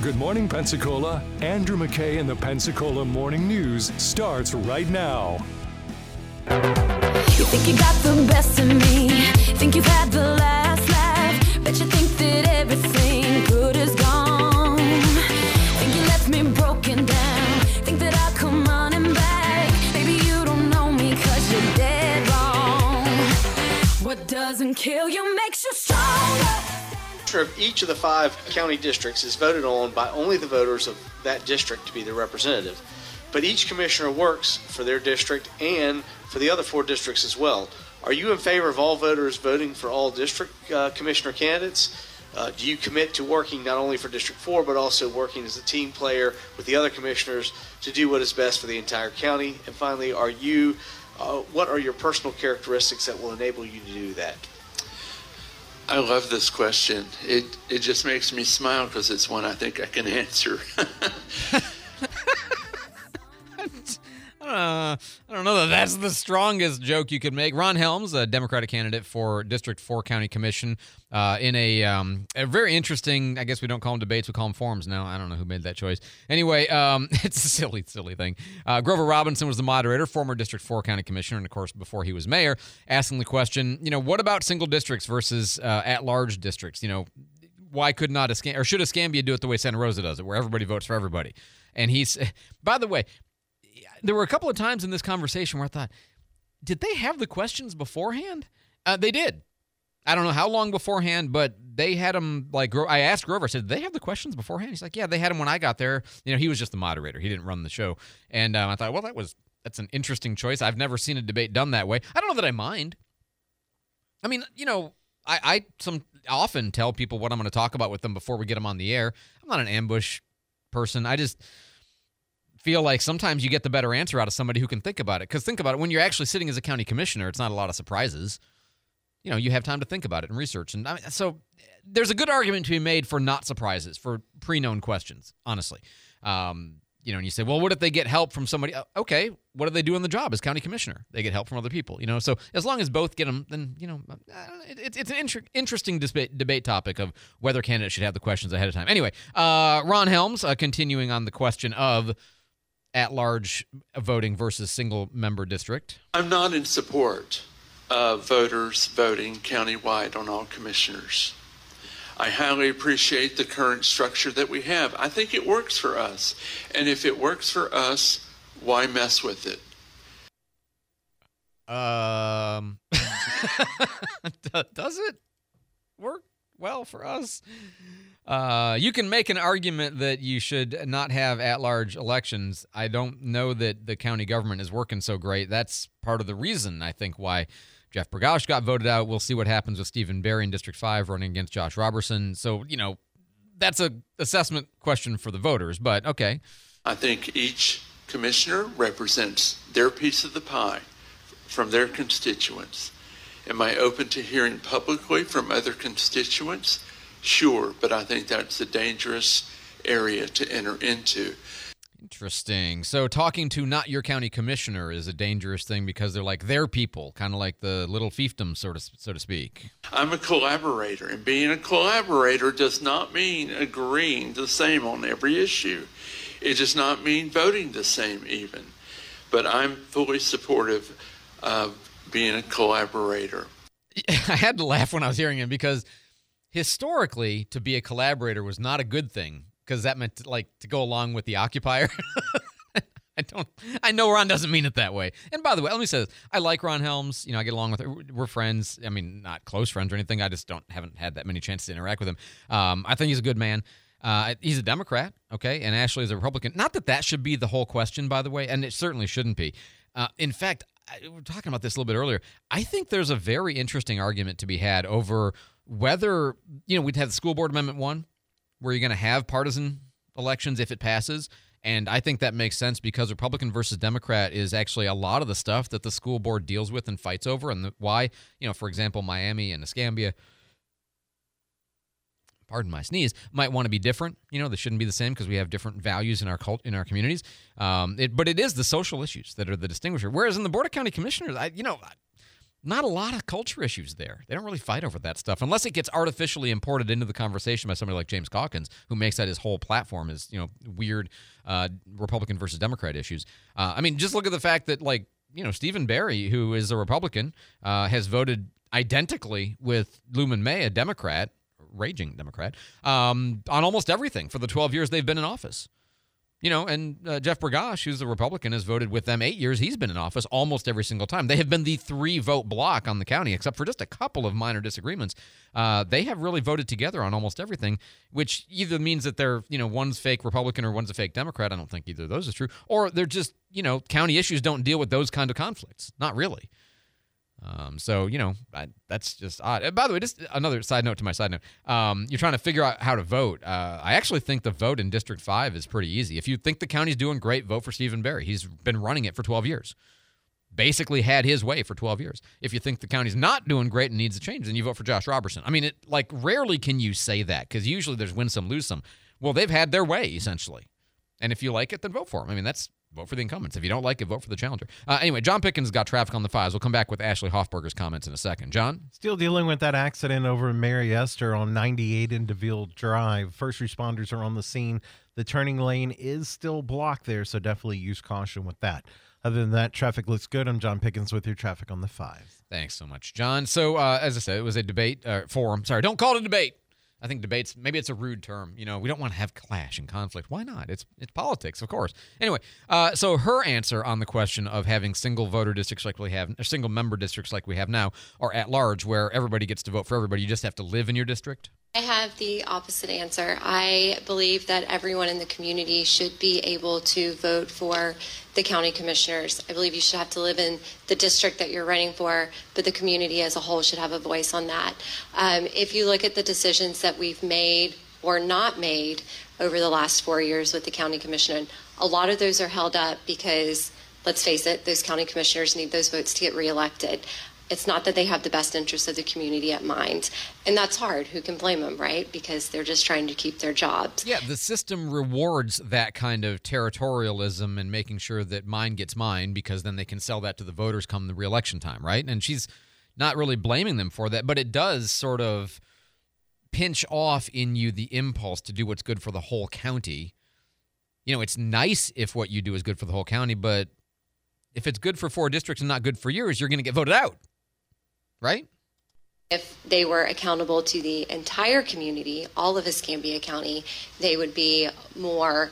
Good Morning Pensacola. Andrew McKay and the Pensacola Morning News starts right now. You think you got the best of me, think you've had the last laugh, bet you think that everything good is gone, think you left me broken down, think that I'll come running back, baby you don't know me cause you're dead wrong. What doesn't kill you makes you stronger. Of each of the 5 county districts is voted on by only the voters of that district to be the representative. But each commissioner works for their district and for the other 4 districts as well. Are you in favor of all voters voting for all district commissioner candidates? Do you commit to working not only for District 4 but also working as a team player with the other commissioners to do what is best for the entire county? And finally, what are your personal characteristics that will enable you to do that? I love this question. It just makes me smile because it's one I think I can answer. I don't know that that's the strongest joke you could make. Ron Helms, a Democratic candidate for District 4 County Commission, in a very interesting, I guess we don't call them debates, we call them forums now. I don't know who made that choice. Anyway, it's a silly thing. Grover Robinson was the moderator, former District 4 County Commissioner, and of course, before he was mayor, asking the question, what about single districts versus at-large districts? Why could not or should Escambia do it the way Santa Rosa does it, where everybody votes for everybody? And by the way, there were a couple of times in this conversation where I thought, did they have the questions beforehand? They did. I don't know how long beforehand, but they had them, I asked Grover, I said, did they have the questions beforehand? He's like, yeah, they had them when I got there. He was just the moderator. He didn't run the show. And I thought, well, that's an interesting choice. I've never seen a debate done that way. I don't know that I mind. I mean, I often tell people what I'm going to talk about with them before we get them on the air. I'm not an ambush person. I just feel like sometimes you get the better answer out of somebody who can think about it. Because think about it, when you're actually sitting as a county commissioner, it's not a lot of surprises. You have time to think about it and research. And so there's a good argument to be made for not surprises, for pre-known questions, honestly. And you say, well, what if they get help from somebody? Okay, what do they do on the job as county commissioner? They get help from other people, So as long as both get them, then, it's an interesting debate topic of whether candidates should have the questions ahead of time. Anyway, Ron Helms, continuing on the question of at-large voting versus single-member district. I'm not in support of voters voting countywide on all commissioners. I highly appreciate the current structure that we have. I think it works for us. And if it works for us, why mess with it? Does it work well for us? You can make an argument that you should not have at-large elections. I don't know that the county government is working so great. That's part of the reason, I think, why Jeff Bergosh got voted out. We'll see what happens with Stephen Barry in District 5 running against Josh Robertson. So, that's an assessment question for the voters, but okay. I think each commissioner represents their piece of the pie from their constituents. Am I open to hearing publicly from other constituents? Sure, but I think that's a dangerous area to enter into. Interesting. So talking to not your county commissioner is a dangerous thing because they're like their people, kind of like the little fiefdom, so to speak. I'm a collaborator, and being a collaborator does not mean agreeing the same on every issue. It does not mean voting the same even. But I'm fully supportive of being a collaborator. I had to laugh when I was hearing him because historically, to be a collaborator was not a good thing because that meant to go along with the occupier. I know Ron doesn't mean it that way. And by the way, let me say this. I like Ron Helms. I get along with him. We're friends. I mean, not close friends or anything. I just haven't had that many chances to interact with him. I think he's a good man. He's a Democrat, okay, and Ashley is a Republican. Not that should be the whole question, by the way, and it certainly shouldn't be. In fact, we were talking about this a little bit earlier. I think there's a very interesting argument to be had over whether, we'd have the School Board Amendment 1, where you're going to have partisan elections if it passes. And I think that makes sense because Republican versus Democrat is actually a lot of the stuff that the school board deals with and fights over. And why, for example, Miami and Escambia, pardon my sneeze, might want to be different. They shouldn't be the same because we have different values in our communities. But it is the social issues that are the distinguisher. Whereas in the Board of County Commissioners, not a lot of culture issues there. They don't really fight over that stuff unless it gets artificially imported into the conversation by somebody like James Calkins, who makes that his whole platform is, weird Republican versus Democrat issues. I mean, just look at the fact that, Stephen Barry, who is a Republican, has voted identically with Luman May, a Democrat, raging Democrat, on almost everything for the 12 years they've been in office. And Jeff Bergosh, who's a Republican, has voted with them 8 years. He's been in office almost every single time. They have been the 3-vote block on the county, except for just a couple of minor disagreements. They have really voted together on almost everything, which either means that they're, one's fake Republican or one's a fake Democrat. I don't think either of those is true. Or they're just, county issues don't deal with those kind of conflicts. Not really. That's just odd. By the way, just another side note to my side note. You're trying to figure out how to vote. I actually think the vote in District 5 is pretty easy. If you think the county's doing great, vote for Stephen Barry. He's been running it for 12 years. Basically had his way for 12 years. If you think the county's not doing great and needs a change, then you vote for Josh Robertson. I mean, rarely can you say that because usually there's win some, lose some. Well, they've had their way, essentially. And if you like it, then vote for him. I mean, vote for the incumbents. If you don't like it, vote for the challenger. Anyway, John Pickens got traffic on the 5s. We'll come back with Ashley Hoffberger's comments in a second. John? Still dealing with that accident over in Mary Esther on 98 in DeVille Drive. First responders are on the scene. The turning lane is still blocked there, so definitely use caution with that. Other than that, traffic looks good. I'm John Pickens with your traffic on the 5. Thanks so much, John. So, as I said, it was a debate forum. Sorry, don't call it a debate. I think debates, maybe it's a rude term. We don't want to have clash and conflict. Why not? It's politics, of course. Anyway, so her answer on the question of having single voter districts like we have, or single member districts like we have now, or at large where everybody gets to vote for everybody, you just have to live in your district? I have the opposite answer. I believe that everyone in the community should be able to vote for the county commissioners. I believe you should have to live in the district that you're running for, but the community as a whole should have a voice on that. If you look at the decisions that we've made or not made over the last 4 years with the county commissioner, a lot of those are held up because, let's face it, those county commissioners need those votes to get reelected. It's not that they have the best interests of the community at mind. And that's hard. Who can blame them, right? Because they're just trying to keep their jobs. Yeah, the system rewards that kind of territorialism and making sure that mine gets mine because then they can sell that to the voters come the re-election time, right? And she's not really blaming them for that, but it does sort of pinch off in you the impulse to do what's good for the whole county. It's nice if what you do is good for the whole county, but if it's good for 4 districts and not good for yours, you're going to get voted out. Right? If they were accountable to the entire community, all of Escambia County, they would be more,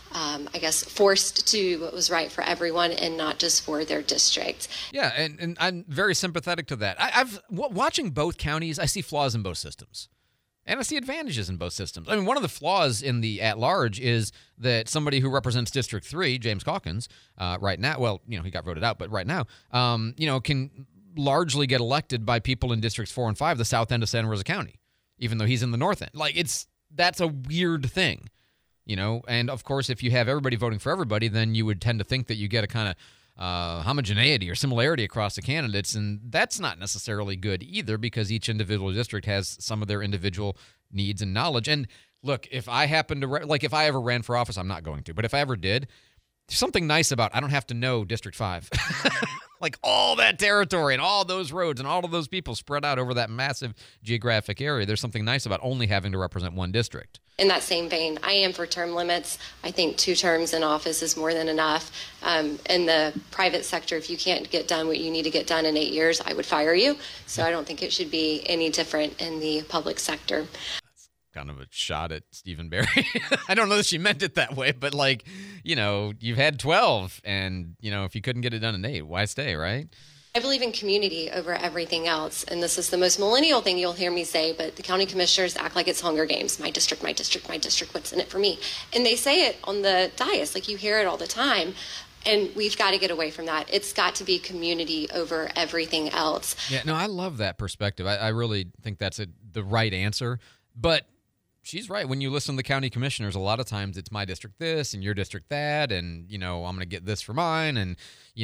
forced to do what was right for everyone and not just for their district. Yeah, and I'm very sympathetic to that. Watching both counties, I see flaws in both systems. And I see advantages in both systems. I mean, one of the flaws in the at-large is that somebody who represents District 3, James Calkins, right now, well, he got voted out, but right now, can largely get elected by people in Districts 4 and 5, the south end of Santa Rosa County, even though he's in the north end. That's a weird thing, And, of course, if you have everybody voting for everybody, then you would tend to think that you get a kind of homogeneity or similarity across the candidates, and that's not necessarily good either because each individual district has some of their individual needs and knowledge. And, look, if I happen to if I ever ran for office, I'm not going to, but if I ever did, there's something nice about I don't have to know District 5. All that territory and all those roads and all of those people spread out over that massive geographic area. There's something nice about only having to represent one district. In that same vein, I am for term limits. I think 2 terms in office is more than enough. In the private sector, if you can't get done what you need to get done in 8 years, I would fire you. So I don't think it should be any different in the public sector. Kind of a shot at Stephen Barry. I don't know that she meant it that way, but you've had 12 and, if you couldn't get it done in 8, why stay, right? I believe in community over everything else. And this is the most millennial thing you'll hear me say, but the county commissioners act like it's Hunger Games. My district, my district, my district, what's in it for me? And they say it on the dais, you hear it all the time. And we've got to get away from that. It's got to be community over everything else. Yeah, no, I love that perspective. I really think that's the right answer. But she's right. When you listen to the county commissioners, a lot of times it's my district this and your district that, and I'm going to get this for mine, and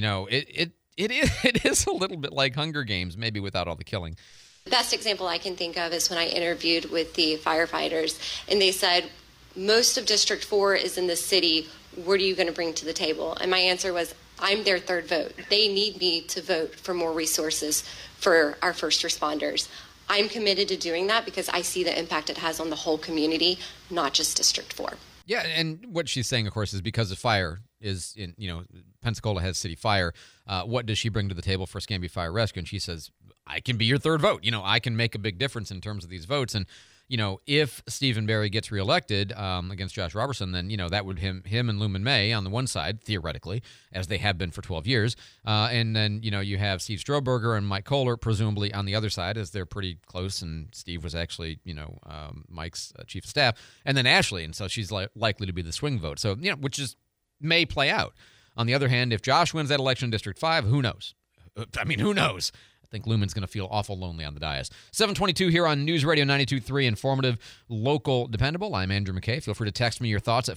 it is a little bit like Hunger Games, maybe without all the killing. The best example I can think of is when I interviewed with the firefighters, and they said, most of District 4 is in the city. What are you going to bring to the table? And my answer was, I'm their third vote. They need me to vote for more resources for our first responders. I'm committed to doing that because I see the impact it has on the whole community, not just District 4. Yeah, and what she's saying, of course, is because of fire is in, Pensacola has city fire. What does she bring to the table for Escambia Fire Rescue? And she says, I can be your third vote. I can make a big difference in terms of these votes. And, if Stephen Barry gets reelected against Josh Robertson, then, that would him and Luman May on the one side, theoretically, as they have been for 12 years. And then, you have Steve Strohberger and Mike Kohler, presumably on the other side, as they're pretty close. And Steve was actually, Mike's chief of staff. And then Ashley. And so she's likely to be the swing vote. So, which may play out. On the other hand, if Josh wins that election in District 5, who knows? Who knows? I think Luman's going to feel awful lonely on the dais. 722 here on News Radio 92.3, informative, local, dependable. I'm Andrew McKay. Feel free to text me your thoughts at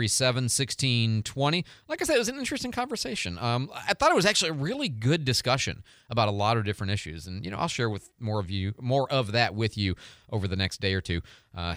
437-1620. Like I said, it was an interesting conversation. I thought it was actually a really good discussion about a lot of different issues. And, I'll share with more of that with you over the next day or two.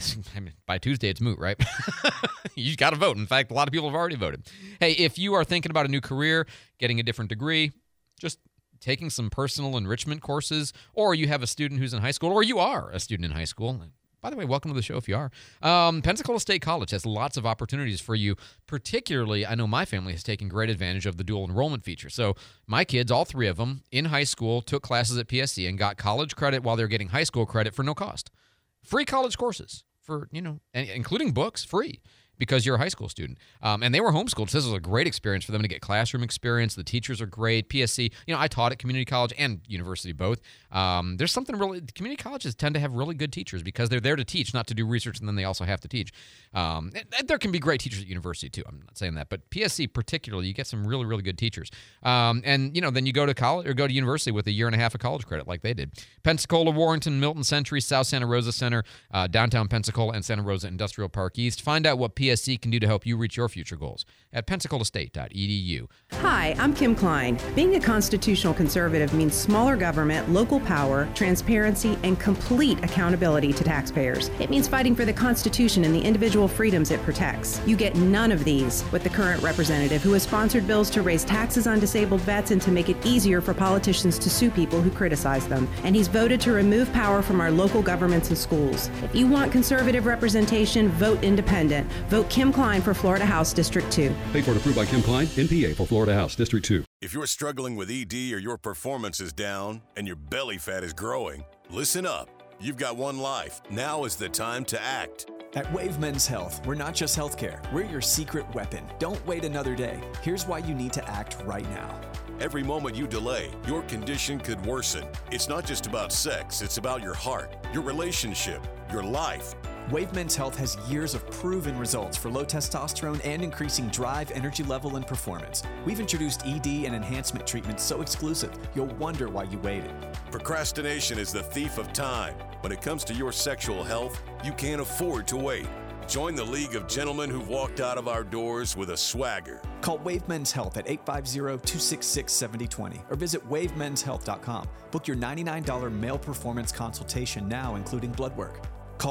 By Tuesday, it's moot, right? You got to vote. In fact, a lot of people have already voted. Hey, if you are thinking about a new career, getting a different degree, just taking some personal enrichment courses, or you have a student who's in high school, or you are a student in high school. By the way, welcome to the show if you are. Pensacola State College has lots of opportunities for you. Particularly, I know my family has taken great advantage of the dual enrollment feature. So my kids, all three of them, in high school, took classes at PSC and got college credit while they're getting high school credit for no cost. Free college courses for, including books, free. Because you're a high school student. And they were homeschooled, so this was a great experience for them to get classroom experience. The teachers are great. PSC, I taught at community college and university both. There's something really, community colleges tend to have really good teachers because they're there to teach, not to do research, and then they also have to teach. And there can be great teachers at university too. I'm not saying that, but PSC particularly, you get some really, really good teachers. And then you go to college or go to university with a year and a half of college credit like they did. Pensacola, Warrenton, Milton Century, South Santa Rosa Center, downtown Pensacola, and Santa Rosa Industrial Park East. Find out what PSC can do to help you reach your future goals at pensacolaState.edu. Hi, I'm Kim Klein. Being a constitutional conservative means smaller government, local power, transparency, and complete accountability to taxpayers. It means fighting for the Constitution and the individual freedoms it protects. You get none of these with the current representative who has sponsored bills to raise taxes on disabled vets and to make it easier for politicians to sue people who criticize them. And he's voted to remove power from our local governments and schools. If you want conservative representation, vote independent. Vote Kim Klein for Florida House District 2. Paid for and approved by Kim Klein, NPA for Florida House District 2. If you're struggling with ED or your performance is down and your belly fat is growing, listen up. You've got one life. Now is the time to act. At Wave Men's Health, we're not just healthcare. We're your secret weapon. Don't wait another day. Here's why you need to act right now. Every moment you delay, your condition could worsen. It's not just about sex. It's about your heart, your relationship, your life. Wave Men's Health has years of proven results for low testosterone and increasing drive, energy level, and performance. We've introduced ED and enhancement treatments so exclusive, you'll wonder why you waited. Procrastination is the thief of time. When it comes to your sexual health, you can't afford to wait. Join the League of Gentlemen who've walked out of our doors with a swagger. Call Wave Men's Health at 850-266-7020 or visit wavemenshealth.com. Book your $99 male performance consultation now, including blood work. Call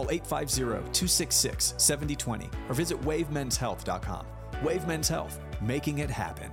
850-266-7020 or visit wavemenshealth.com. Wave Men's Health, making it happen.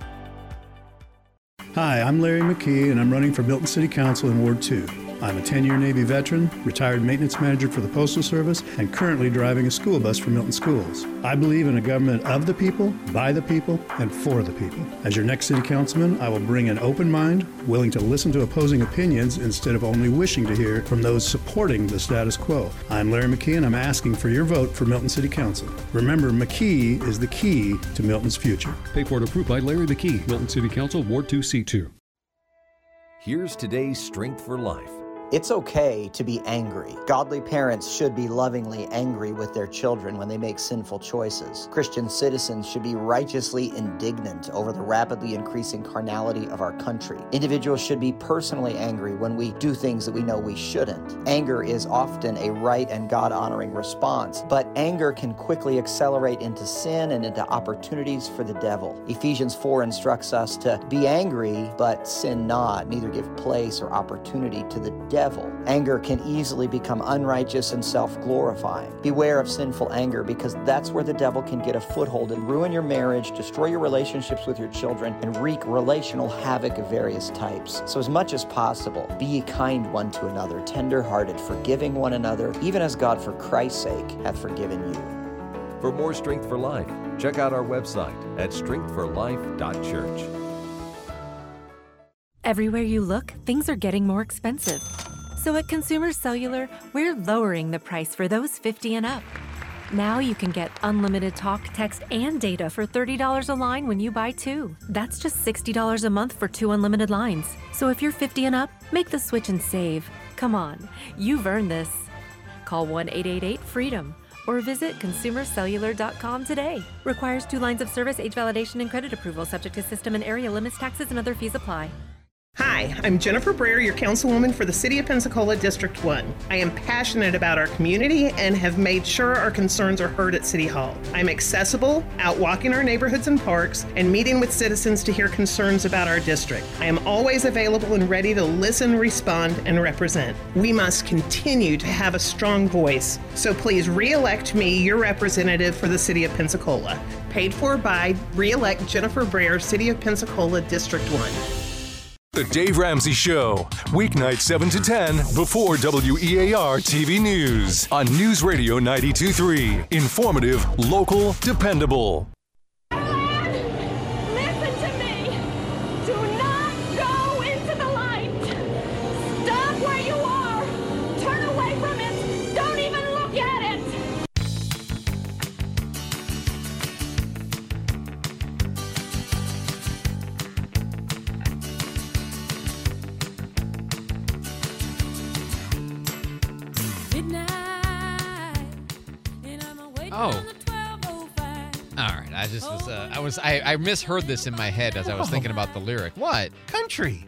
Hi, I'm Larry McKee, and I'm running for Milton City Council in Ward 2. I'm a 10-year Navy veteran, retired maintenance manager for the Postal Service, and currently driving a school bus for Milton Schools. I believe in a government of the people, by the people, and for the people. As your next city councilman, I will bring an open mind, willing to listen to opposing opinions instead of only wishing to hear from those supporting the status quo. I'm Larry McKee, and I'm asking for your vote for Milton City Council. Remember, McKee is the key to Milton's future. Paid for and approved by Larry McKee, Milton City Council, Ward 2, C2. Here's today's Strength for Life. It's okay to be angry. Godly parents should be lovingly angry with their children when they make sinful choices. Christian citizens should be righteously indignant over the rapidly increasing carnality of our country. Individuals should be personally angry when we do things that we know we shouldn't. Anger is often a right and God-honoring response, but anger can quickly accelerate into sin and into opportunities for the devil. Ephesians 4 instructs us to be angry, but sin not, neither give place or opportunity to the devil devil. Anger can easily become unrighteous and self-glorifying. Beware of sinful anger, because that's where the devil can get a foothold and ruin your marriage, destroy your relationships with your children, and wreak relational havoc of various types. So as much as possible, be ye kind one to another, tender-hearted, forgiving one another, even as God for Christ's sake hath forgiven you. For more Strength for Life, check out our website at strengthforlife.church. Everywhere you look, things are getting more expensive. So at Consumer Cellular, we're lowering the price for those 50 and up. Now you can get unlimited talk, text, and data for $30 a line when you buy 2. That's just $60 a month for 2 unlimited lines. So if you're 50 and up, make the switch and save. Come on, you've earned this. Call 1-888-FREEDOM or visit consumercellular.com today. Requires 2 lines of service, age validation, and credit approval, subject to system and area limits, taxes, and other fees apply. Hi, I'm Jennifer Breyer, your councilwoman for the City of Pensacola District 1. I am passionate about our community and have made sure our concerns are heard at City Hall. I'm accessible, out walking our neighborhoods and parks, and meeting with citizens to hear concerns about our district. I am always available and ready to listen, respond, and represent. We must continue to have a strong voice, so please re-elect me your representative for the City of Pensacola. Paid for by re-elect Jennifer Breyer, City of Pensacola District 1. The Dave Ramsey Show, weeknight 7 to 10 before WEAR TV News on News Radio 92.3. Informative, local, dependable. Listen to me. Do not go into the light. Stop where you are. Turn away from it. Don't even look at it. Oh. All right. I misheard this in my head as I was thinking about the lyric. What? Country.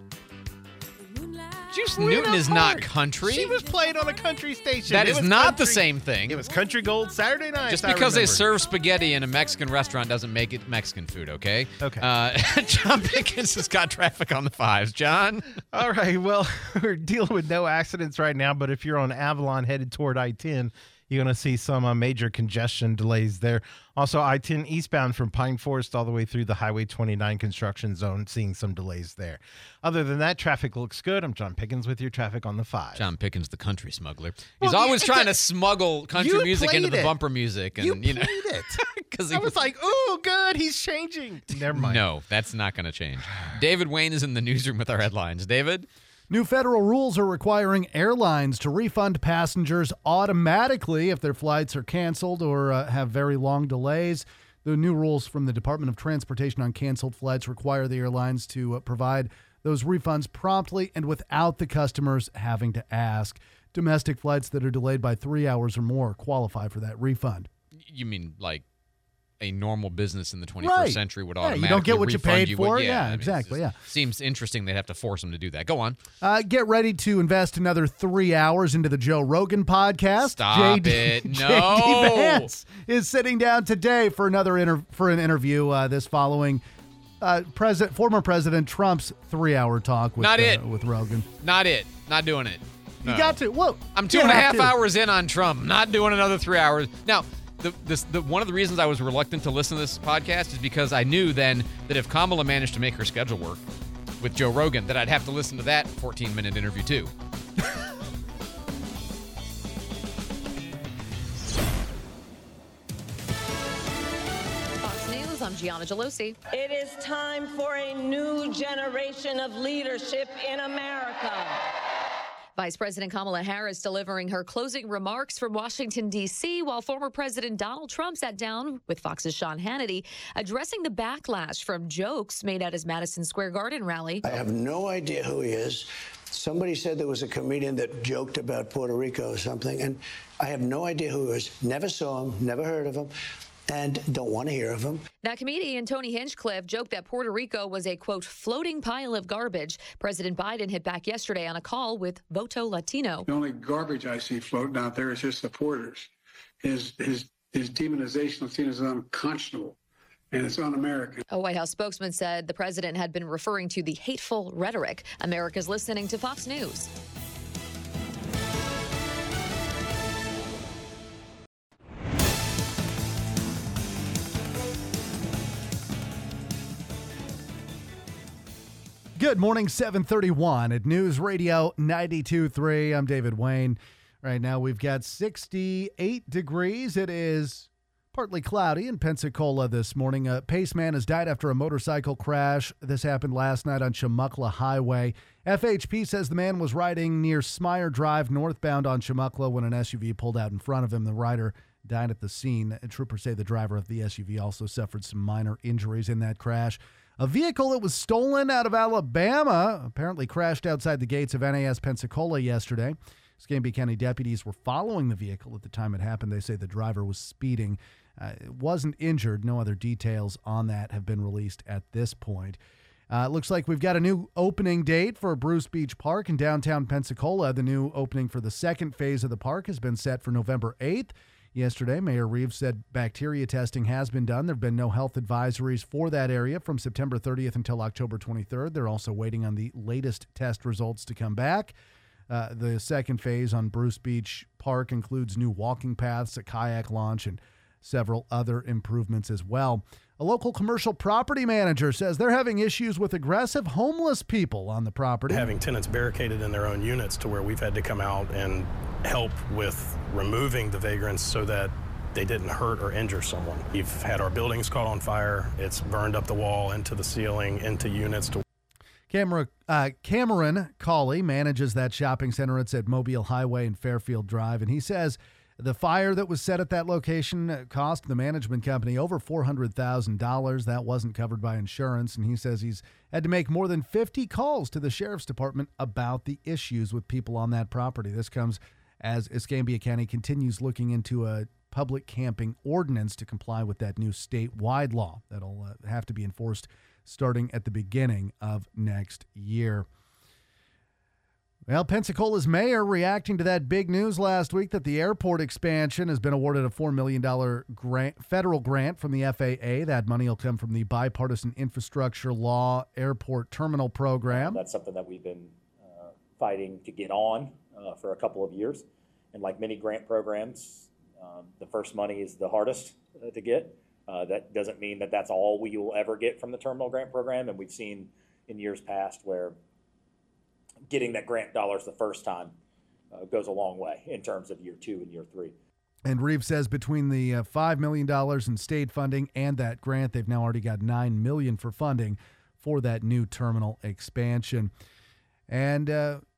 Juice Newton is not country. She was played on a country station. That is not the same thing. It was Country Gold Saturday night. Just because they serve spaghetti in a Mexican restaurant doesn't make it Mexican food, okay? Okay. John Pickens has got traffic on the 5s. John? All right. Well, we're dealing with no accidents right now, but if you're on Avalon headed toward I-10, you're going to see some major congestion delays there. Also, I-10 eastbound from Pine Forest all the way through the Highway 29 construction zone, seeing some delays there. Other than that, traffic looks good. I'm John Pickens with your traffic on the 5. John Pickens, the country smuggler. He's always trying to smuggle country music into the bumper music. And, you played it. I was like, ooh, good, he's changing. Never mind. No, that's not going to change. David Wayne is in the newsroom with our headlines. David? New federal rules are requiring airlines to refund passengers automatically if their flights are canceled or have very long delays. The new rules from the Department of Transportation on canceled flights require the airlines to provide those refunds promptly and without the customers having to ask. Domestic flights that are delayed by 3 hours or more qualify for that refund. You mean like a normal business in the 21st century would automatically you don't get what you paid refund for. Yeah, Exactly. Seems interesting they'd have to force them to do that. Go on. Get ready to invest another 3 hours into the Joe Rogan podcast. Stop it. No. JD Vance is sitting down today for an interview this following former President Trump's 3-hour talk with Rogan. Not it. Not doing it. No. You got to. Well, I'm 2.5 hours in on Trump. Not doing another 3 hours. Now, one of the reasons I was reluctant to listen to this podcast is because I knew then that if Kamala managed to make her schedule work with Joe Rogan, that I'd have to listen to that 14-minute interview too. Fox News, I'm Gianna Gelosi. It is time for a new generation of leadership in America. Vice President Kamala Harris delivering her closing remarks from Washington, D.C., while former President Donald Trump sat down with Fox's Sean Hannity, addressing the backlash from jokes made at his Madison Square Garden rally. I have no idea who he is. Somebody said there was a comedian that joked about Puerto Rico or something, and I have no idea who he is. Never saw him, never heard of him, and don't want to hear of him. That comedian Tony Hinchcliffe joked that Puerto Rico was a, quote, floating pile of garbage. President Biden hit back yesterday on a call with Voto Latino. The only garbage I see floating out there is just supporters. His demonization of Latinos is unconscionable, and it's un-American. A White House spokesman said the president had been referring to the hateful rhetoric. America's listening to Fox News. Good morning, 731 at News Radio 92.3. I'm David Wayne. Right now we've got 68 degrees. It is partly cloudy in Pensacola this morning. A paceman has died after a motorcycle crash. This happened last night on Chumuckla Highway. FHP says the man was riding near Smyer Drive northbound on Chumuckla when an SUV pulled out in front of him. The rider died at the scene. Troopers say the driver of the SUV also suffered some minor injuries in that crash. A vehicle that was stolen out of Alabama apparently crashed outside the gates of NAS Pensacola yesterday. Escambia County deputies were following the vehicle at the time it happened. They say the driver was speeding. Wasn't injured. No other details on that have been released at this point. It looks like we've got a new opening date for Bruce Beach Park in downtown Pensacola. The new opening for the second phase of the park has been set for November 8th. Yesterday, Mayor Reeves said bacteria testing has been done. There have been no health advisories for that area from September 30th until October 23rd. They're also waiting on the latest test results to come back. The second phase on Bruce Beach Park includes new walking paths, a kayak launch, and several other improvements as well. A local commercial property manager says they're having issues with aggressive homeless people on the property. Having tenants barricaded in their own units to where we've had to come out and help with removing the vagrants so that they didn't hurt or injure someone. We've had our buildings caught on fire. It's burned up the wall, into the ceiling, into units. Cameron Cawley manages that shopping center. It's at Mobile Highway and Fairfield Drive, and he says the fire that was set at that location cost the management company over $400,000. That wasn't covered by insurance, and he says he's had to make more than 50 calls to the sheriff's department about the issues with people on that property. This comes as Escambia County continues looking into a public camping ordinance to comply with that new statewide law that'll have to be enforced starting at the beginning of next year. Well, Pensacola's mayor reacting to that big news last week that the airport expansion has been awarded a $4 million federal grant from the FAA. That money will come from the Bipartisan Infrastructure Law Airport Terminal Program. That's something that we've been fighting to get on for a couple of years. And like many grant programs, the first money is the hardest to get. That doesn't mean that that's all we will ever get from the terminal grant program. And we've seen in years past where getting that grant dollars the first time goes a long way in terms of year 2 and year 3. And Reeves says between the $5 million in state funding and that grant, they've now already got $9 million for funding for that new terminal expansion. And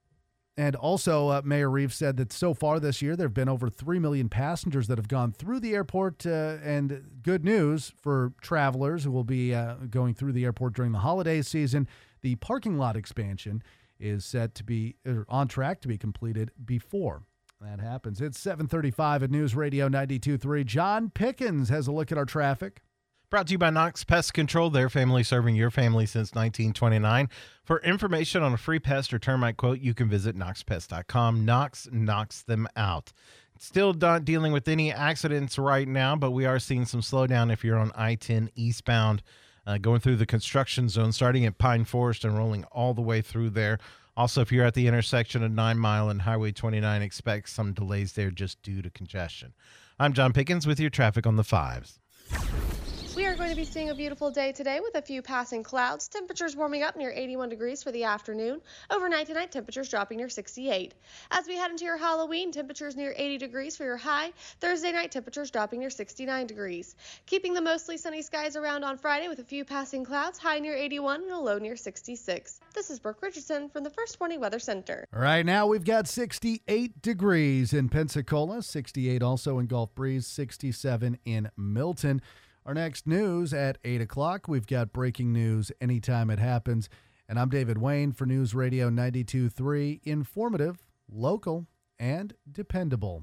also, Mayor Reeves said that so far this year, there have been over 3 million passengers that have gone through the airport. And good news for travelers who will be going through the airport during the holiday season. The parking lot expansion is set to be on track to be completed before that happens. It's 7:35 at News Radio 92.3. John Pickens has a look at our traffic. Brought to you by Knox Pest Control, their family serving your family since 1929. For information on a free pest or termite quote, you can visit knoxpest.com. Knox knocks them out. Still not dealing with any accidents right now, but we are seeing some slowdown if you're on I-10 eastbound, going through the construction zone, starting at Pine Forest and rolling all the way through there. Also, if you're at the intersection of 9 Mile and Highway 29, expect some delays there just due to congestion. I'm John Pickens with your traffic on the 5s. We are going to be seeing a beautiful day today with a few passing clouds. Temperatures warming up near 81 degrees for the afternoon. Overnight tonight, temperatures dropping near 68. As we head into your Halloween, temperatures near 80 degrees for your high. Thursday night, temperatures dropping near 69 degrees. Keeping the mostly sunny skies around on Friday with a few passing clouds, high near 81 and a low near 66. This is Brooke Richardson from the First Warning Weather Center. Right now, we've got 68 degrees in Pensacola, 68 also in Gulf Breeze, 67 in Milton. Our next news at 8 o'clock, we've got breaking news anytime it happens. And I'm David Wayne for News Radio 92.3, informative, local, and dependable.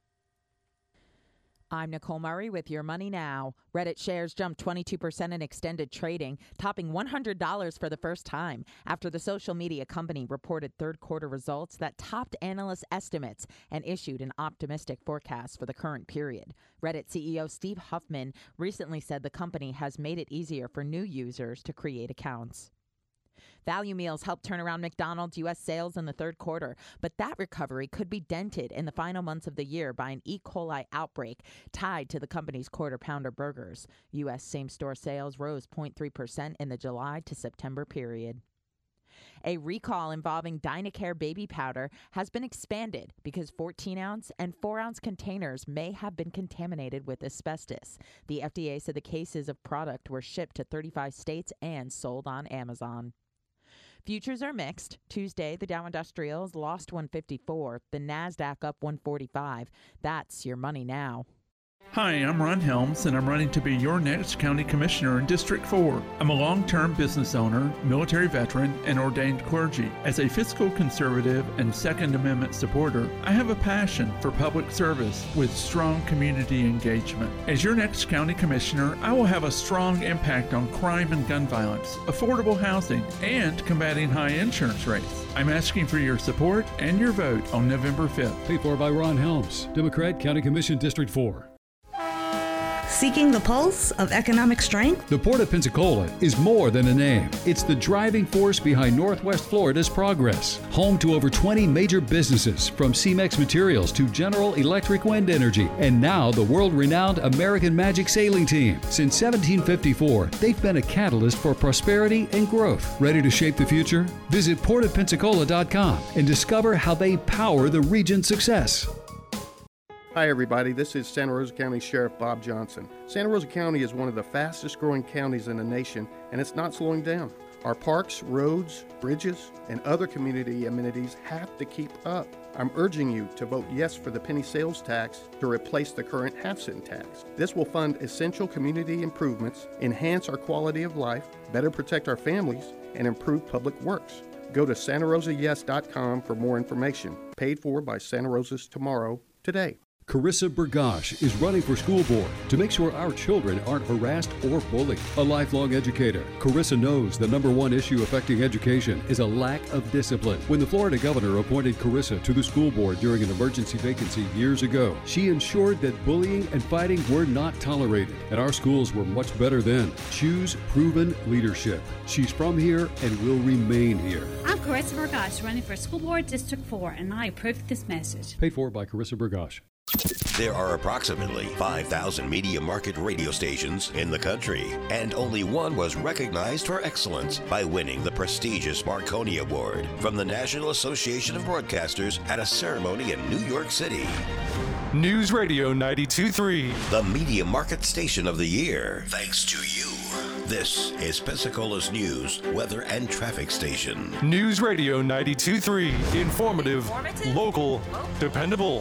I'm Nicole Murray with Your Money Now. Reddit shares jumped 22% in extended trading, topping $100 for the first time after the social media company reported third-quarter results that topped analyst estimates and issued an optimistic forecast for the current period. Reddit CEO Steve Huffman recently said the company has made it easier for new users to create accounts. Value meals helped turn around McDonald's U.S. sales in the third quarter, but that recovery could be dented in the final months of the year by an E. coli outbreak tied to the company's quarter-pounder burgers. U.S. same-store sales rose 0.3% in the July to September period. A recall involving Dynacare baby powder has been expanded because 14-ounce and 4-ounce containers may have been contaminated with asbestos. The FDA said the cases of product were shipped to 35 states and sold on Amazon. Futures are mixed. Tuesday, the Dow Industrials lost 154, the NASDAQ up 145. That's your money now. Hi, I'm Ron Helms, and I'm running to be your next county commissioner in District 4. I'm a long-term business owner, military veteran, and ordained clergy. As a fiscal conservative and Second Amendment supporter, I have a passion for public service with strong community engagement. As your next county commissioner, I will have a strong impact on crime and gun violence, affordable housing, and combating high insurance rates. I'm asking for your support and your vote on November 5th. Paid for by Ron Helms, Democrat, County Commission, District 4. Seeking the pulse of economic strength? The Port of Pensacola is more than a name. It's the driving force behind Northwest Florida's progress. Home to over 20 major businesses, from Cemex Materials to General Electric Wind Energy, and now the world-renowned American Magic Sailing Team. Since 1754, they've been a catalyst for prosperity and growth. Ready to shape the future? Visit portofpensacola.com and discover how they power the region's success. Hi everybody, this is Santa Rosa County Sheriff Bob Johnson. Santa Rosa County is one of the fastest growing counties in the nation, and it's not slowing down. Our parks, roads, bridges, and other community amenities have to keep up. I'm urging you to vote yes for the penny sales tax to replace the current half-cent tax. This will fund essential community improvements, enhance our quality of life, better protect our families, and improve public works. Go to santarosayes.com for more information. Paid for by Santa Rosa's Tomorrow today. Carissa Burgash is running for school board to make sure our children aren't harassed or bullied. A lifelong educator, Carissa knows the number one issue affecting education is a lack of discipline. When the Florida governor appointed Carissa to the school board during an emergency vacancy years ago, she ensured that bullying and fighting were not tolerated, and our schools were much better then. Choose proven leadership. She's from here and will remain here. I'm Carissa Burgash, running for School Board District 4, and I approve this message. Paid for by Carissa Burgash. There are approximately 5,000 media market radio stations in the country, and only one was recognized for excellence by winning the prestigious Marconi Award from the National Association of Broadcasters at a ceremony in New York City. News Radio 92.3, the Media Market Station of the Year, thanks to you. This is Pensacola's news, weather, and traffic station. News Radio 92.3, informative, local, dependable.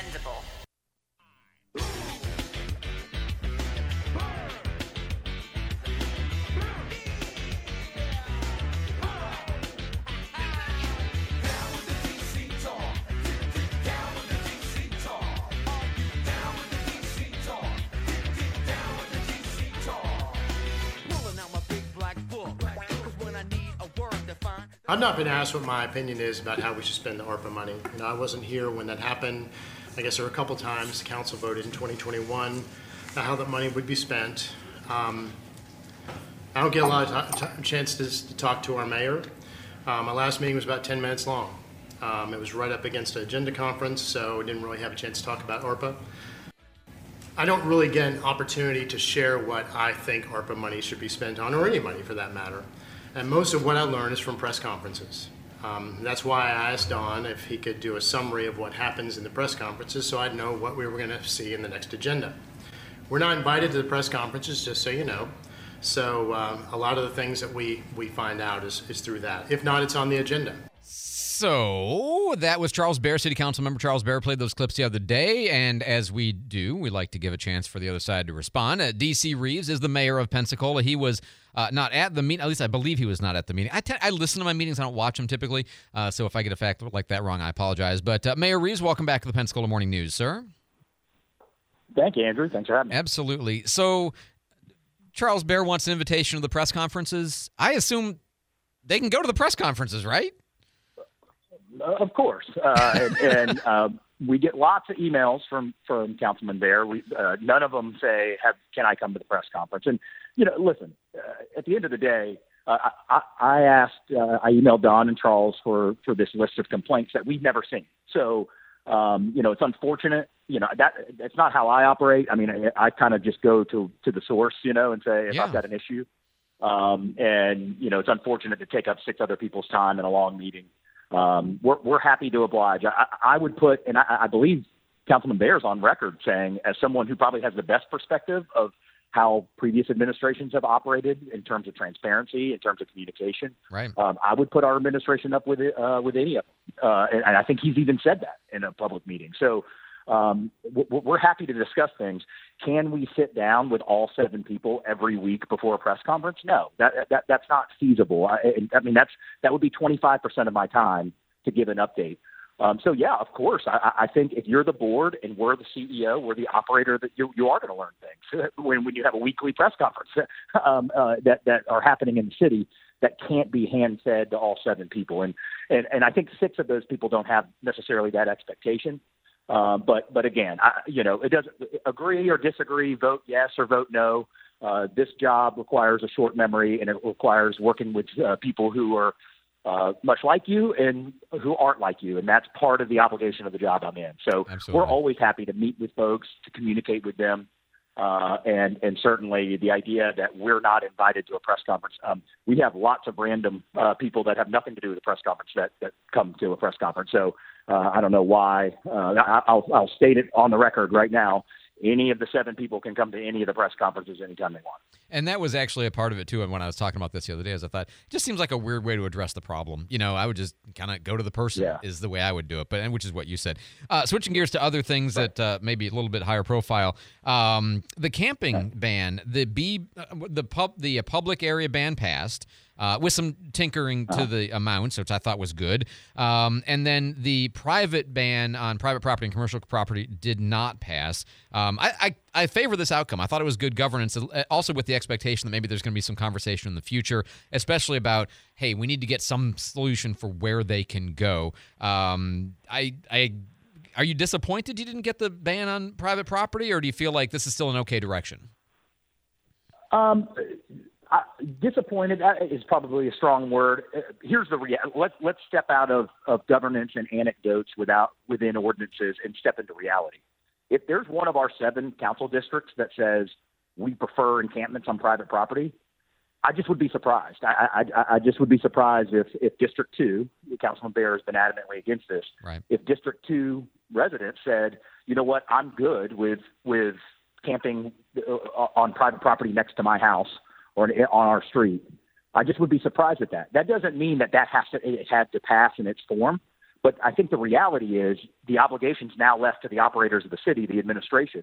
I've not been asked what my opinion is about how we should spend the ARPA money. You know, I wasn't here when that happened. I guess there were a couple times the council voted in 2021 about how that money would be spent. I don't get a lot of chances to talk to our mayor. My last meeting was about 10 minutes long. It was right up against an agenda conference, so I didn't really have a chance to talk about ARPA. I don't really get an opportunity to share what I think ARPA money should be spent on, or any money for that matter. And most of what I learn is from press conferences. That's why I asked Don if he could do a summary of what happens in the press conferences so I'd know what we were going to see in the next agenda. We're not invited to the press conferences, just so you know. So a lot of the things that we find out is through that. If not, it's on the agenda. So that was Charles Bear, City Council member Charles Bear, played those clips the other day. And as we do, we like to give a chance for the other side to respond. D.C. Reeves is the mayor of Pensacola. He was not at the meeting. At least I believe he was not at the meeting. I listen to my meetings. I don't watch them typically. So if I get a fact like that wrong, I apologize. But Mayor Reeves, welcome back to the Pensacola Morning News, sir. Thank you, Andrew. Thanks for having me. Absolutely. So Charles Bear wants an invitation to the press conferences. I assume they can go to the press conferences, right? Of course. And we get lots of emails from Councilman Bear. None of them say, can I come to the press conference? And, listen, at the end of the day, I emailed Don and Charles for this list of complaints that we've never seen. So, it's unfortunate. That's not how I operate. I mean, I kind of just go to the source, and say, if I've got an issue, And, it's unfortunate to take up 6 other people's time in a long meeting. We're happy to oblige. I would put, and I believe Councilman Bear's on record saying, as someone who probably has the best perspective of how previous administrations have operated in terms of transparency, in terms of communication. Right. I would put our administration up with any of them. And I think he's even said that in a public meeting. So we're happy to discuss things. Can we sit down with all 7 people every week before a press conference? No, that's not feasible. That would be 25% of my time to give an update. So, yeah, of course, I think if you're the board and we're the CEO, we're the operator, that you are going to learn things when you have a weekly press conference that are happening in the city that can't be hand-fed to all 7 people. And I think 6 of those people don't have necessarily that expectation. But again, it doesn't agree or disagree, vote yes or vote no. This job requires a short memory, and it requires working with people who are much like you and who aren't like you. And that's part of the obligation of the job I'm in. So Absolutely. We're always happy to meet with folks, to communicate with them. And certainly the idea that we're not invited to a press conference. We have lots of random people that have nothing to do with the press conference that come to a press conference. So I don't know why. I'll state it on the record right now. Any of the 7 people can come to any of the press conferences anytime they want. And that was actually a part of it, too. And when I was talking about this the other day, I thought, it just seems like a weird way to address the problem. I would just kind of go to the person is the way I would do it, and which is what you said. Switching gears to other things that maybe a little bit higher profile. The camping ban, the public area ban passed. With some tinkering to the amounts, which I thought was good. And then the private ban on private property and commercial property did not pass. I favor this outcome. I thought it was good governance, also with the expectation that maybe there's going to be some conversation in the future, especially about, hey, we need to get some solution for where they can go. Are you disappointed you didn't get the ban on private property, or do you feel like this is still an okay direction? Disappointed is probably a strong word. Here's the let's step out of governance and anecdotes within ordinances and step into reality. If there's one of our 7 council districts that says we prefer encampments on private property, I just would be surprised. I just would be surprised if District 2, Councilman Bear has been adamantly against this. Right. If District 2 residents said, you know what, I'm good with camping on private property next to my house or on our street, I just would be surprised at that. That doesn't mean that it had to pass in its form, but I think the reality is the obligation's now left to the operators of the city, the administration,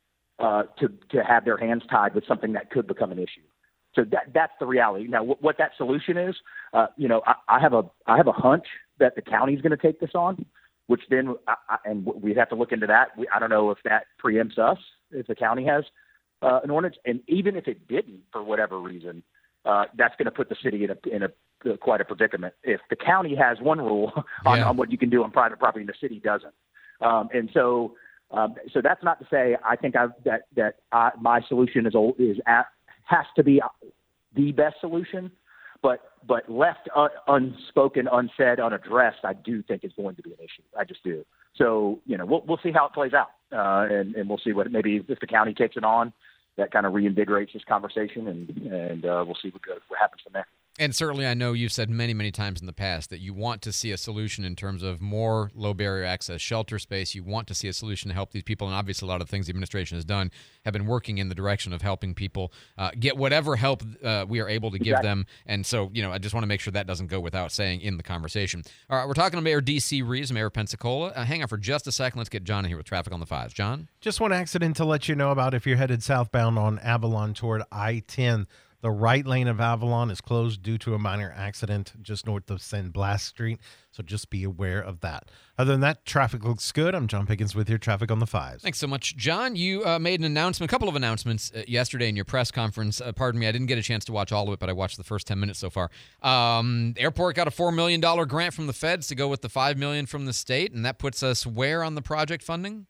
to have their hands tied with something that could become an issue. So that's the reality. Now, what that solution is, I have a hunch that the county's going to take this on, which then and we'd have to look into that. I don't know if that preempts us, if the county has an ordinance, and even if it didn't, for whatever reason, that's going to put the city in a quite a predicament. If the county has one rule on what you can do on private property and the city doesn't, so that's not to say I think my solution has to be the best solution, but left unspoken, unsaid, unaddressed, I do think is going to be an issue. I just do. So we'll see how it plays out, and we'll see what maybe if the county takes it on. That kind of reinvigorates this conversation, and we'll see what happens from there. And certainly I know you've said many, many times in the past that you want to see a solution in terms of more low-barrier access shelter space. You want to see a solution to help these people, and obviously a lot of things the administration has done have been working in the direction of helping people get whatever help we are able to give them. And so, I just want to make sure that doesn't go without saying in the conversation. All right, we're talking to Mayor D.C. Reeves, Mayor of Pensacola. Hang on for just a second. Let's get John in here with Traffic on the Fives. John? Just one accident to let you know about if you're headed southbound on Avalon toward I-10. The right lane of Avalon is closed due to a minor accident just north of San Blas Street, so just be aware of that. Other than that, traffic looks good. I'm John Pickens with your Traffic on the Fives. Thanks so much, John. You made an announcement, a couple of announcements yesterday in your press conference. Pardon me, I didn't get a chance to watch all of it, but I watched the first 10 minutes so far. Airport got a $4 million grant from the feds to go with the $5 million from the state, and that puts us where on the project funding?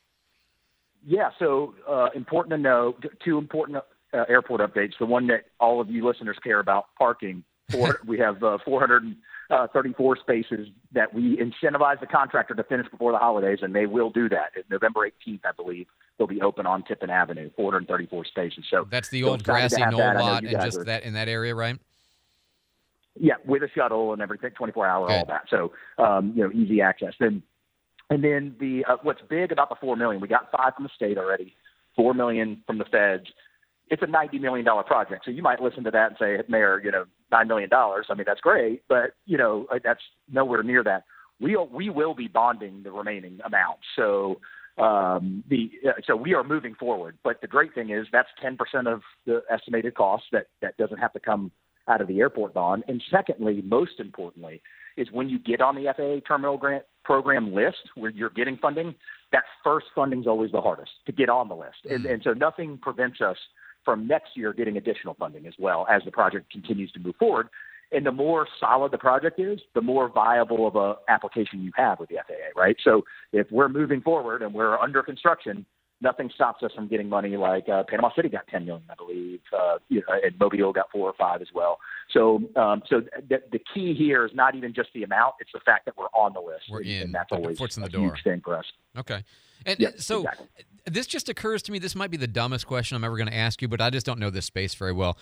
Yeah, so important to know, 2 important airport updates. The one that all of you listeners care about, parking. We have 434 spaces that we incentivize the contractor to finish before the holidays, and they will do that. November 18th, I believe, they'll be open on Tippin Avenue, 434 spaces. So that's the old grassy knoll lot, and just that in that area, right? Yeah, with a shuttle and everything, 24-hour, all that. So, easy access. And then the what's big about the $4 million, we got $5 million from the state already, $4 million from the feds. It's a $90 million project. So you might listen to that and say, Mayor, $9 million. I mean, that's great, but, that's nowhere near that. We will be bonding the remaining amount. So so we are moving forward. But the great thing is that's 10% of the estimated cost that doesn't have to come out of the airport bond. And secondly, most importantly, is when you get on the FAA Terminal Grant Program list where you're getting funding, that first funding is always the hardest to get on the list. And so nothing prevents us from next year getting additional funding as well as the project continues to move forward. And the more solid the project is, the more viable of a application you have with the FAA, right? So if we're moving forward and we're under construction, nothing stops us from getting money like Panama City got $10 million, I believe, and Mobile got 4 or 5 as well. So the key here is not even just the amount; it's the fact that we're on the list. We're in. And that's always foot's in the a door. huge thing for us. Okay. And Yep, so exactly. This just occurs to me. This might be the dumbest question I'm ever going to ask you, but I just don't know this space very well.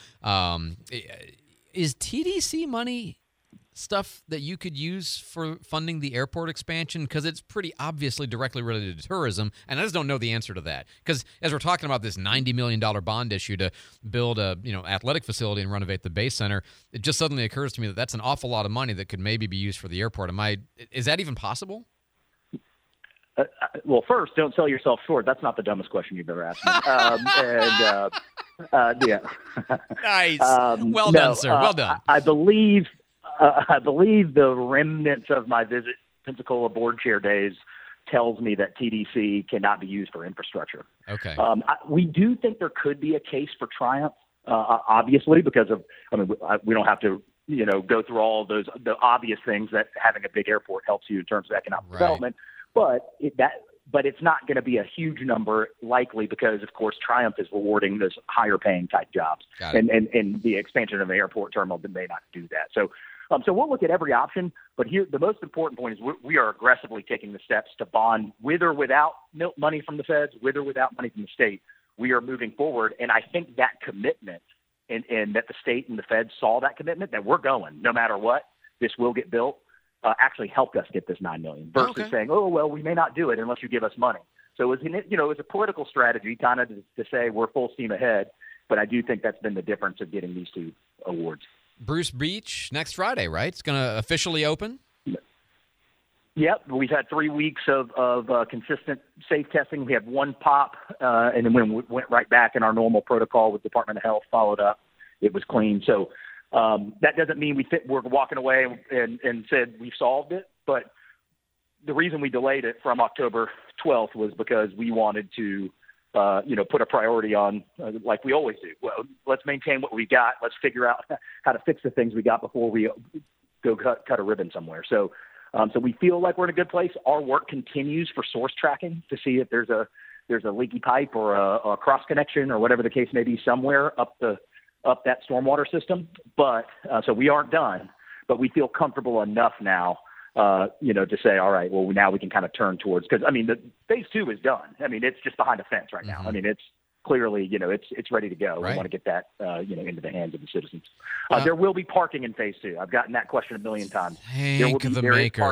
Is TDC money stuff that you could use for funding the airport expansion? Because it's pretty obviously directly related to tourism, and I just don't know the answer to that. Because as we're talking about this $90 million bond issue to build a athletic facility and renovate the base center, it just suddenly occurs to me that that's an awful lot of money that could maybe be used for the airport. Is that even possible? Well, first, don't sell yourself short. That's not the dumbest question you've ever asked me. Yeah. Nice. Well done, sir. Well done. I believe the remnants of my visit Pensacola board chair days tells me that TDC cannot be used for infrastructure. Okay. We do think there could be a case for Triumph, obviously, because we don't have to go through all the obvious things that having a big airport helps you in terms of economic development. But it's not going to be a huge number, likely, because of course Triumph is rewarding those higher paying type jobs, and the expansion of the airport terminal may not do that. So we'll look at every option. But here, the most important point is we are aggressively taking the steps to bond with or without money from the feds, with or without money from the state. We are moving forward, and I think that commitment, and that the state and the feds saw that commitment, that we're going no matter what, this will get built. Actually helped us get this $9 million versus saying, oh, well, we may not do it unless you give us money. So it was a political strategy kind of to say we're full steam ahead. But I do think that's been the difference of getting these two awards. Bruce Beach next Friday, right? It's going to officially open? Yep. We've had 3 weeks of consistent safe testing. We had one pop, and then when we went right back in our normal protocol with Department of Health, followed up, it was clean. So that doesn't mean we're walking away and said we solved it, but the reason we delayed it from October 12th was because we wanted to, put a priority on, like we always do. Well, let's maintain what we got. Let's figure out how to fix the things we got before we go cut a ribbon somewhere. So we feel like we're in a good place. Our work continues for source tracking to see if there's a leaky pipe or a cross connection or whatever the case may be somewhere up that stormwater system. But so we aren't done, but we feel comfortable enough now, to say, all right, well, now we can kind of turn towards, because the phase 2 is done. It's just behind a fence right now. It's clearly, it's ready to go. Right. We want to get that, into the hands of the citizens. There will be parking in phase 2. I've gotten that question a million times. Thank the maker.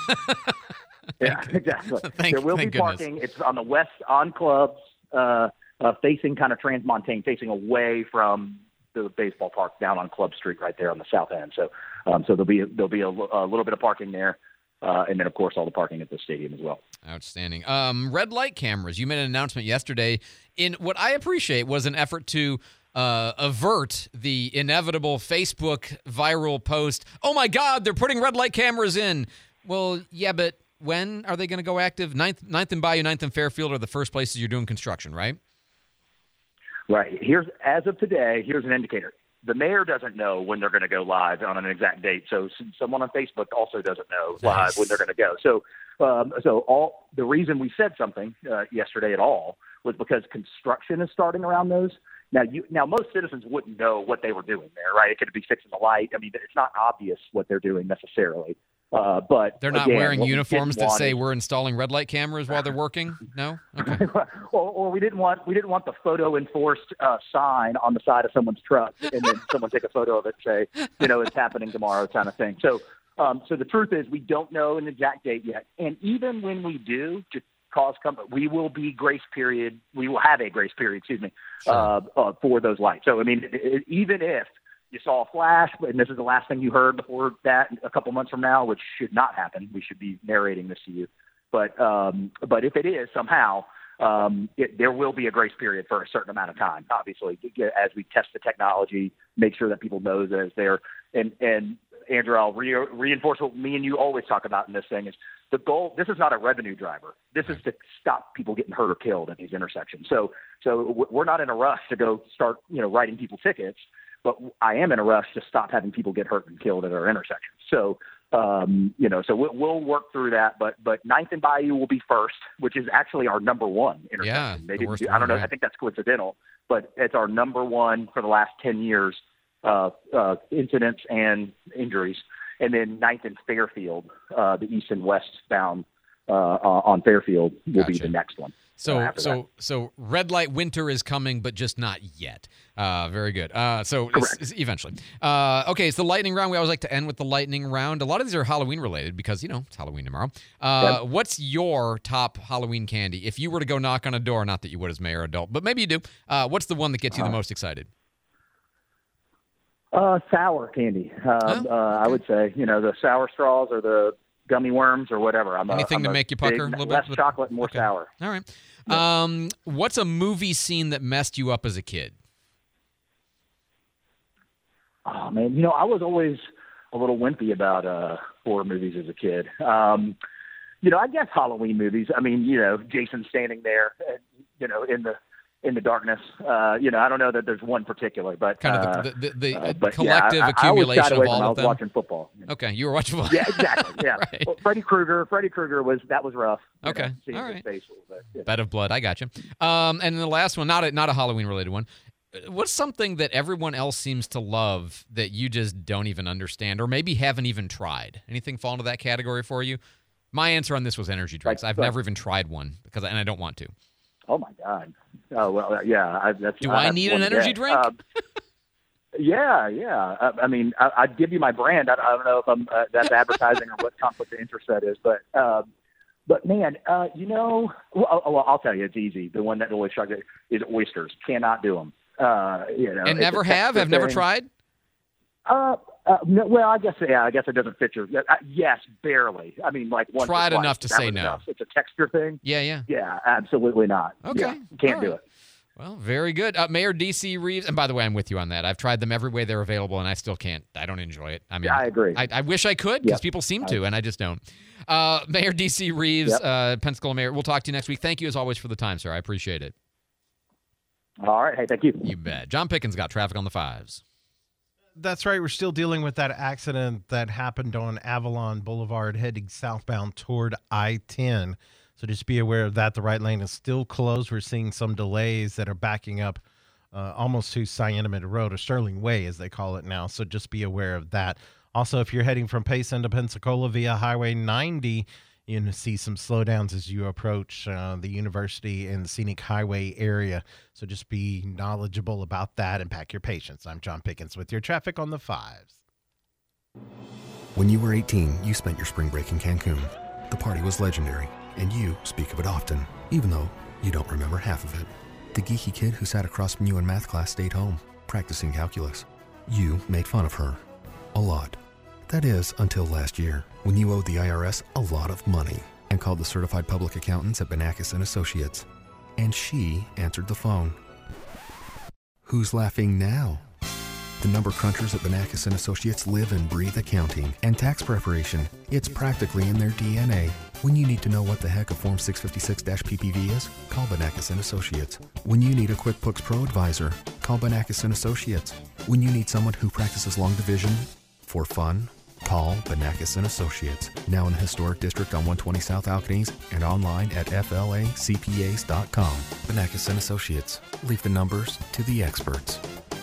Yeah, exactly. There will be parking. It's on the west on clubs, facing kind of Transmontane, facing away from the baseball park down on Club Street right there on the south end. So there'll be a little bit of parking there, and then of course all the parking at the stadium as well. Outstanding. Red light cameras. You made an announcement yesterday in what I appreciate was an effort to avert the inevitable Facebook viral post. Oh my God, they're putting red light cameras in. Well, yeah, but when are they going to go active? 9th and Bayou, 9th and Fairfield are the first places you're doing construction, right? Right. As of today, here's an indicator. The mayor doesn't know when they're going to go live on an exact date. So someone on Facebook also doesn't know live when they're going to go. So the reason we said something yesterday at all was because construction is starting around those. Now, most citizens wouldn't know what they were doing there, right? It could be fixing the light. I mean, it's not obvious what they're doing necessarily. But they're not wearing uniforms that say we're installing red light cameras while they're working. No, okay. or we didn't want the photo enforced sign on the side of someone's truck, and then someone take a photo of it, say, it's happening tomorrow, kind of thing. So the truth is, we don't know an exact date yet, and even when we do, to cause comfort, we will have a grace period. For those lights. So I mean, even if you saw a flash, and this is the last thing you heard before that a couple months from now, which should not happen. We should be narrating this to you. But if it is somehow, there will be a grace period for a certain amount of time, obviously, as we test the technology, make sure that people know that it's there. And Andrew, I'll reinforce what me and you always talk about in this thing is the goal. This is not a revenue driver. This is to stop people getting hurt or killed at these intersections. So we're not in a rush to go start, writing people tickets, but I am in a rush to stop having people get hurt and killed at our intersections. So, so we'll work through that, but 9th and Bayou will be first, which is actually our number one intersection. Yeah, I don't know. Right. I think that's coincidental, but it's our number one for the last 10 years, incidents and injuries. And then 9th and Fairfield, the east and west bound on Fairfield will be the next one. So red light winter is coming, but just not yet. Very good. So eventually. Okay, it's the lightning round. We always like to end with the lightning round. A lot of these are Halloween related because, it's Halloween tomorrow. What's your top Halloween candy? If you were to go knock on a door, not that you would as mayor or adult, but maybe you do. What's the one that gets you the most excited? Sour candy. I would say, the sour straws or the gummy worms or whatever. Anything to make you pucker a little bit? Less chocolate, more sour. All right. What's a movie scene that messed you up as a kid? Oh, man. I was always a little wimpy about horror movies as a kid. I guess Halloween movies. I mean, Jason standing there, in the darkness. I don't know that there's one particular, but kind of the collective accumulation of all of them. I was watching football. Okay, you were watching football. Yeah, exactly. Yeah. Right. Well, Freddy Krueger was rough. Okay, all right. Face a little bit, yeah. Bed of Blood. I got you. And then the last one, not a Halloween related one. What's something that everyone else seems to love that you just don't even understand, or maybe haven't even tried? Anything fall into that category for you? My answer on this was energy drinks. I've never even tried one and I don't want to. Oh my God! Oh well, yeah. Do I need an energy drink? Yeah. I mean, I'd give you my brand. I don't know if that's advertising or what conflict of interest that is, but man, well, I'll tell you, it's easy. The one that always shocks me is oysters. Cannot do them. And never have. Have never tried. No, well, I guess it doesn't fit your. Yes, barely. I mean, like once. Tried enough to say no. Enough. It's a texture thing. Yeah. Yeah, absolutely not. Okay, yeah, can't do it. Well, very good. Mayor D.C. Reeves, and by the way, I'm with you on that. I've tried them every way they're available, and I still can't. I don't enjoy it. I mean, I agree. I wish I could because people seem to, and I just don't. Mayor D.C. Reeves, Pensacola Mayor. We'll talk to you next week. Thank you as always for the time, sir. I appreciate it. All right. Hey, thank you. You bet. John Pickens got traffic on the 5s. That's right. We're still dealing with that accident that happened on Avalon Boulevard heading southbound toward I-10. So just be aware of that. The right lane is still closed. We're seeing some delays that are backing up almost to Cyanamid Road, or Sterling Way as they call it now. So just be aware of that. Also, if you're heading from Payson to Pensacola via Highway 90, you're going to see some slowdowns as you approach the University and the Scenic Highway area. So just be knowledgeable about that and pack your patience. I'm John Pickens with your traffic on the 5s. When you were 18, you spent your spring break in Cancun. The party was legendary, and you speak of it often, even though you don't remember half of it. The geeky kid who sat across from you in math class stayed home, practicing calculus. You made fun of her. A lot. That is, until last year, when you owed the IRS a lot of money and called the certified public accountants at Banakis & Associates. And she answered the phone. Who's laughing now? The number crunchers at Banakis & Associates live and breathe accounting and tax preparation. It's practically in their DNA. When you need to know what the heck a Form 656-PPV is, call Banakis & Associates. When you need a QuickBooks Pro advisor, call Banakis & Associates. When you need someone who practices long division for fun, Call Benakis & Associates, now in the Historic District on 120 South Alkanese and online at flacpas.com. Benakis & Associates. Leave the numbers to the experts.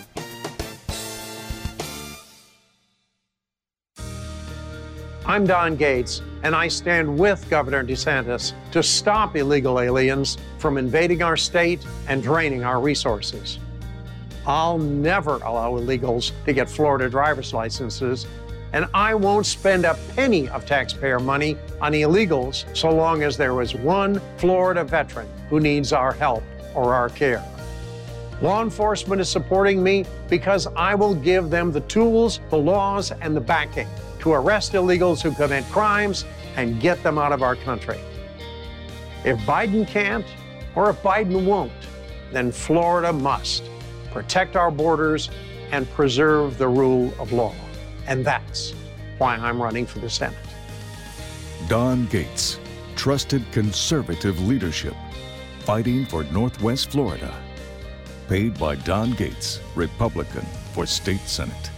I'm Don Gates, and I stand with Governor DeSantis to stop illegal aliens from invading our state and draining our resources. I'll never allow illegals to get Florida driver's licenses, and I won't spend a penny of taxpayer money on illegals so long as there is one Florida veteran who needs our help or our care. Law enforcement is supporting me because I will give them the tools, the laws, and the backing to arrest illegals who commit crimes and get them out of our country. If Biden can't, or if Biden won't, then Florida must protect our borders and preserve the rule of law. And that's why I'm running for the Senate. Don Gates, trusted conservative leadership, fighting for Northwest Florida. Paid by Don Gates, Republican, for State Senate.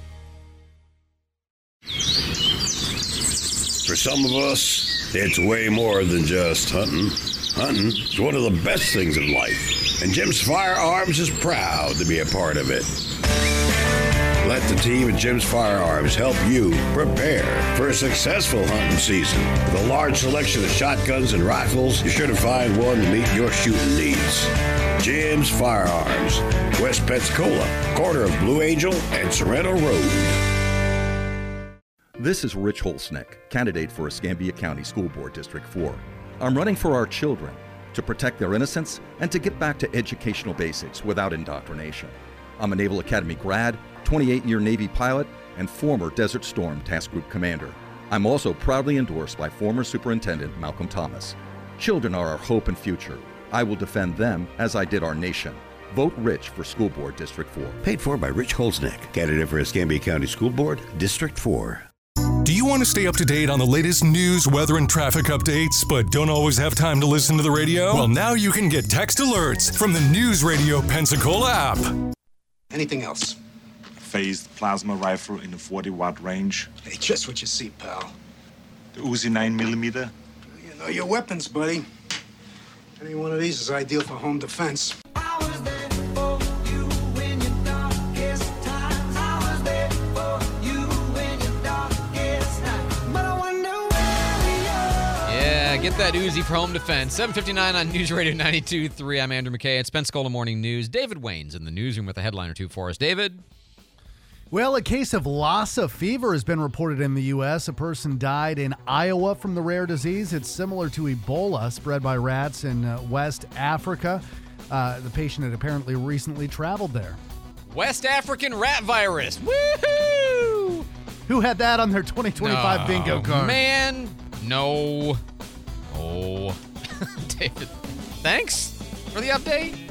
For some of us, it's way more than just hunting. Hunting is one of the best things in life, and Jim's Firearms is proud to be a part of it. Let the team at Jim's Firearms help you prepare for a successful hunting season. With a large selection of shotguns and rifles, you're sure to find one to meet your shooting needs. Jim's Firearms, West Pensacola, corner of Blue Angel and Sorrento Road. This is Rich Holsnick, candidate for Escambia County School Board District 4. I'm running for our children, to protect their innocence and to get back to educational basics without indoctrination. I'm a Naval Academy grad, 28-year Navy pilot, and former Desert Storm Task Group commander. I'm also proudly endorsed by former Superintendent Malcolm Thomas. Children are our hope and future. I will defend them as I did our nation. Vote Rich for School Board District 4. Paid for by Rich Holsnick, candidate for Escambia County School Board, District 4. Do you want to stay up to date on the latest news, weather, and traffic updates, but don't always have time to listen to the radio? Well, now you can get text alerts from the News Radio Pensacola app. Anything else? Phased plasma rifle in the 40-watt range. Hey, just what you see, pal. The Uzi 9mm. You know your weapons, buddy. Any one of these is ideal for home defense. Get that Uzi for home defense. 7:59 on News Radio 92.3. I'm Andrew McKay. It's Pensacola Morning News. David Wayne's in the newsroom with a headline or two for us. David? Well, a case of Lassa fever has been reported in the U.S. A person died in Iowa from the rare disease. It's similar to Ebola, spread by rats in West Africa. The patient had apparently recently traveled there. West African rat virus. Woohoo! Who had that on their 2025 bingo card? Man, no. Oh, David, thanks for the update.